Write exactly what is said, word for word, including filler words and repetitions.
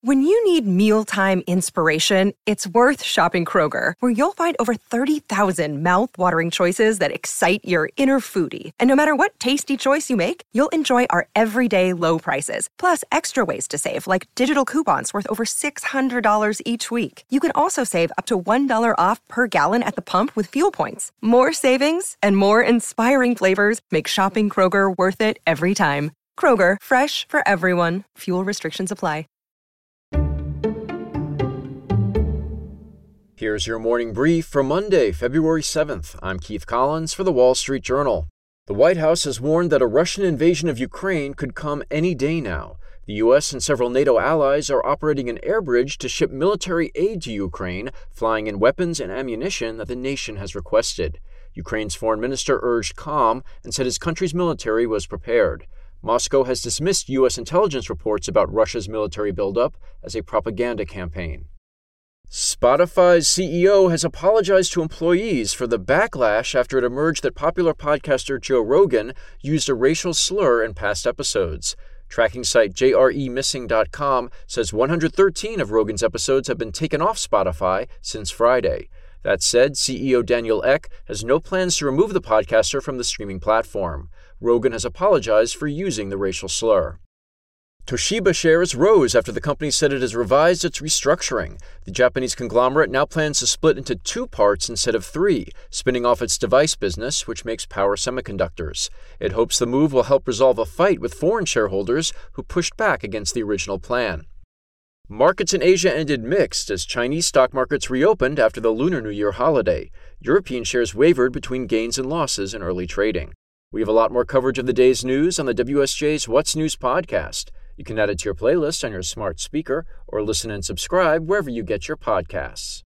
When you need mealtime inspiration, it's worth shopping Kroger, where you'll find over thirty thousand mouth-watering choices that excite your inner foodie. And no matter what tasty choice you make, you'll enjoy our everyday low prices, plus extra ways to save, like digital coupons worth over six hundred dollars each week. You can also save up to one dollar off per gallon at the pump with fuel points. More savings and more inspiring flavors make shopping Kroger worth it every time. Kroger, fresh for everyone. Fuel restrictions apply. Here's your morning brief for Monday, February seventh. I'm Keith Collins for The Wall Street Journal. The White House has warned that a Russian invasion of Ukraine could come any day now. The U S and several NATO allies are operating an air bridge to ship military aid to Ukraine, flying in weapons and ammunition that the nation has requested. Ukraine's foreign minister urged calm and said his country's military was prepared. Moscow has dismissed U S intelligence reports about Russia's military buildup as a propaganda campaign. Spotify's C E O has apologized to employees for the backlash after it emerged that popular podcaster Joe Rogan used a racial slur in past episodes. Tracking site J R E missing dot com says one hundred thirteen of Rogan's episodes have been taken off Spotify since Friday. That said, C E O Daniel Ek has no plans to remove the podcaster from the streaming platform. Rogan has apologized for using the racial slur. Toshiba shares rose after the company said it has revised its restructuring. The Japanese conglomerate now plans to split into two parts instead of three, spinning off its device business, which makes power semiconductors. It hopes the move will help resolve a fight with foreign shareholders who pushed back against the original plan. Markets in Asia ended mixed as Chinese stock markets reopened after the Lunar New Year holiday. European shares wavered between gains and losses in early trading. We have a lot more coverage of the day's news on the W S J's What's News podcast. You can add it to your playlist on your smart speaker or listen and subscribe wherever you get your podcasts.